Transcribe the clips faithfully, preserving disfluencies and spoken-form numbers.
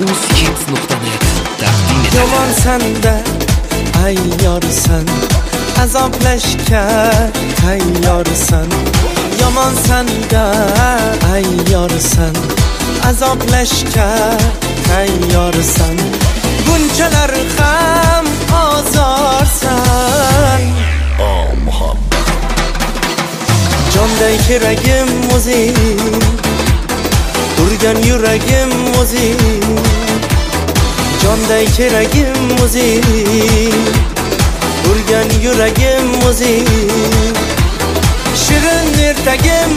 Kids nuqta net taqdim etadi. Yomon sanda ayyorsan, azoblashga tayyorsan. Yomon sanda ayyorsan, azoblashga tayyorsan. Bunchalar ham ozorsan. Oh muhabbat, jonday keragim o'zing, urgan yuragim o'zing. Jonday keragim o'zing, urgan yuragim o'zing. Shirin ertagim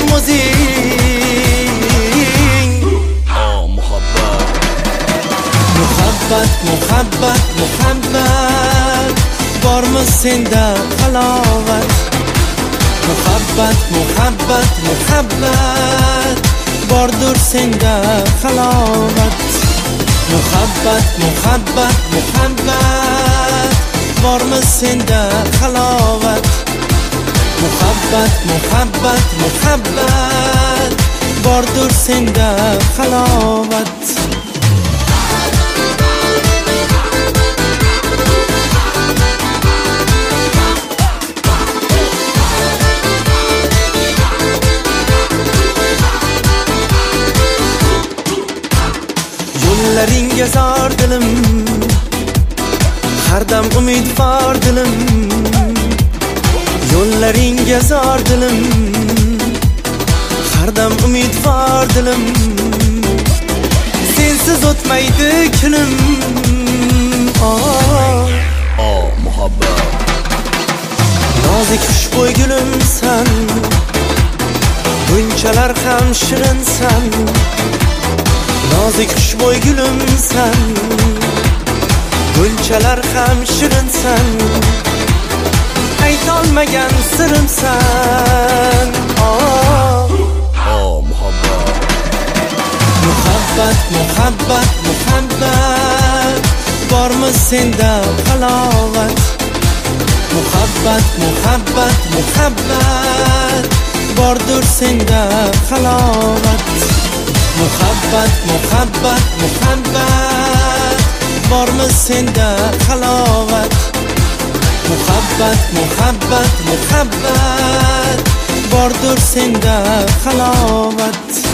o'zing. oh muhabbat, Muhabbat, muhabbat, muhabbat, bormi senda halovat? Muhabbat, muhabbat, muhabbat, bordur senda halovat. Muhabbat, muhabbat, muhabbat, bormi senda halovat? Muhabbat, muhabbat, muhabbat, bordur senda halovat. Yo'llaringga zor dilim, har dam umidvor dilim. Yo'llaringga zor dilim, har dam umidvor dilim. Sensiz o'tmaydi kunim. Oh, oh muhabbat, nozik xushbo'y gulimsan, bunchalar ham shirinsan. Nozik xushbo'y gulimsan, bunchalar ham shirinsan. Aytolmagan sirimsan. Oh, oh muhabbat, muhabbat, muhabbat, muhabbat, bormi senda halovat? Muhabbat, muhabbat, muhabbat, bordur senda halovat. Muhabbat, muhabbat, muhabbat, bormi senda halovat? Muhabbat, muhabbat, muhabbat, bordur senda halovat.